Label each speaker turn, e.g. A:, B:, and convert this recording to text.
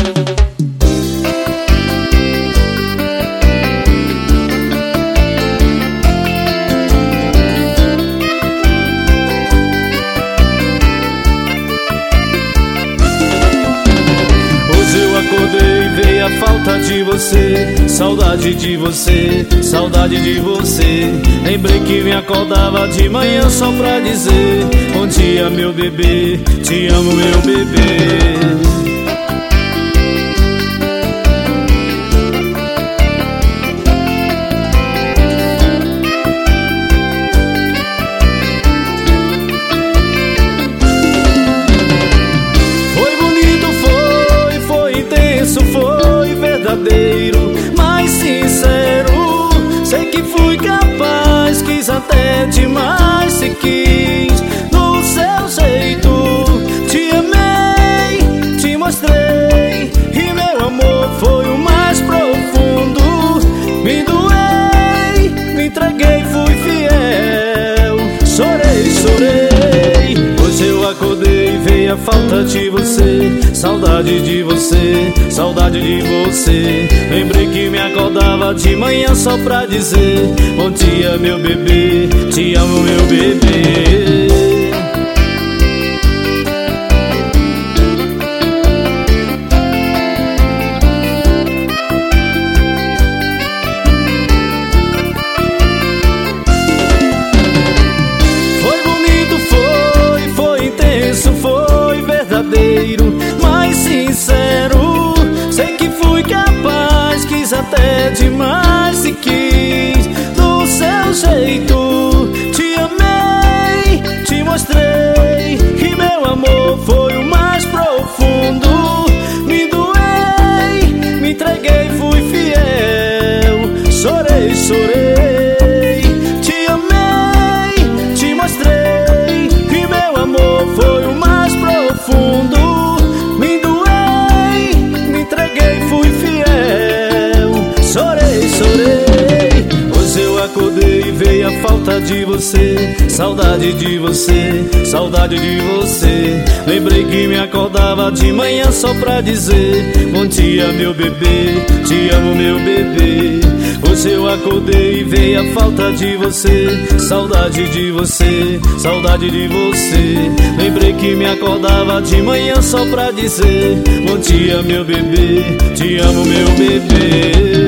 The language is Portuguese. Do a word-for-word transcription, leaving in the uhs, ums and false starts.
A: Acordei, veio a falta de você, saudade de você, saudade de você. Lembrei que me acordava de manhã só pra dizer: bom dia meu bebê, te amo meu bebê. Foi verdadeiro, mas sincero. Sei que fui capaz, quis até demais. Se quis do seu jeito, te amei, te mostrei, e meu amor foi o mais profundo. Me doei, me entreguei, fui fiel. Chorei, chorei. Hoje eu acordei, veio a falta de você, saudade de você, saudade de você. Lembrei que me acordava de manhã só pra dizer: bom dia meu bebê, te amo meu bebê. Mais sincero, sei que fui capaz, quis até demais. Se quis do seu jeito, te amei, te mostrei, e meu amor foi o mais profundo. Me doei, me entreguei, fui fiel. Chorei, chorei, te amei, te mostrei, e meu amor foi o mais profundo. Me doei, me entreguei, fui fiel. Chorei, chorei. Hoje eu acordei, veio a falta de você, saudade de você, saudade de você. Lembrei que me acordava de manhã só pra dizer: bom dia meu bebê, te amo meu bebê. Hoje eu acordei, veio a falta de você, saudade de você, saudade de você. Lembrei que me acordava de manhã só pra dizer: bom dia meu bebê, te amo meu bebê.